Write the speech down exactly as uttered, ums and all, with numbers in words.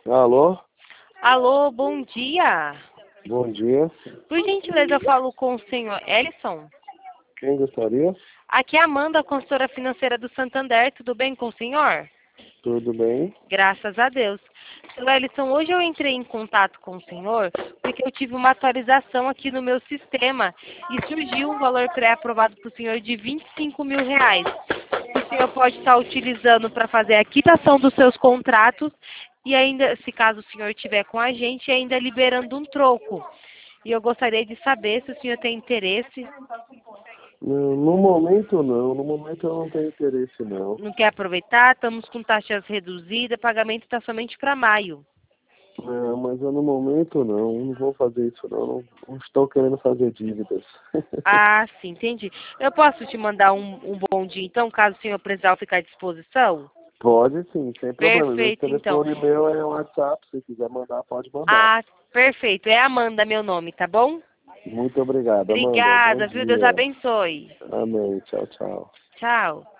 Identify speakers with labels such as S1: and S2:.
S1: Alô?
S2: Alô, bom dia.
S1: Bom dia.
S2: Por gentileza, eu falo com o senhor Ellison.
S1: Quem gostaria?
S2: Aqui é a Amanda, consultora financeira do Santander. Tudo bem com o senhor?
S1: Tudo bem?
S2: Graças a Deus. Senhor Ellison, hoje eu entrei em contato com o senhor porque eu tive uma atualização aqui no meu sistema e surgiu um valor pré-aprovado para o senhor de vinte e cinco mil reais. O senhor pode estar utilizando para fazer a quitação dos seus contratos e ainda, se caso o senhor estiver com a gente, ainda liberando um troco. E eu gostaria de saber se o senhor tem interesse.
S1: No, no momento não, no momento eu não tenho interesse não.
S2: Não quer aproveitar? Estamos com taxas reduzidas, pagamento está somente para maio.
S1: Não, mas eu no momento não, não vou fazer isso não, não, não estou querendo fazer dívidas.
S2: Ah, sim, entendi. Eu posso te mandar um, um bom dia, então, caso o senhor precisar ficar à disposição?
S1: Pode sim, sem problema. Meu
S2: Perfeito, então.
S1: telefone meu é WhatsApp, se quiser mandar, pode mandar.
S2: Ah, perfeito. É Amanda meu nome, tá bom?
S1: Muito obrigado, Amanda. Bom
S2: Obrigada, viu? Deus
S1: dia.
S2: abençoe.
S1: Amém. Tchau, tchau.
S2: Tchau.